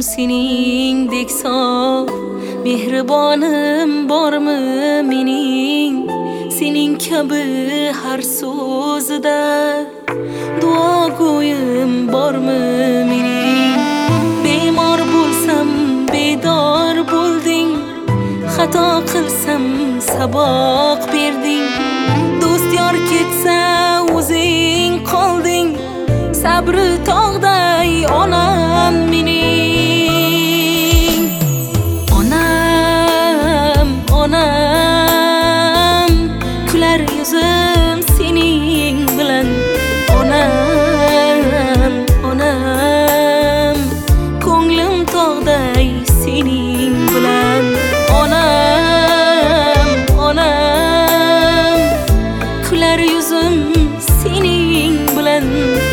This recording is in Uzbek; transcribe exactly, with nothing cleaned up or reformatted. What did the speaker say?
seningdek sof, mehribonim bormi mening? Sening kabi har so'zida duo go'yim bormi mening? Bemor bo'lsam bedor bo'lding, xato qilsam saboq berding. Do'st yor ketsa o'zing qolding, sabri tog'day onam mening. Onam, onam, kular yuzim sening bilan. Onam, onam, ko'nglim tog'day sening bilan. Onam, onam, kular yuzim sening bilan.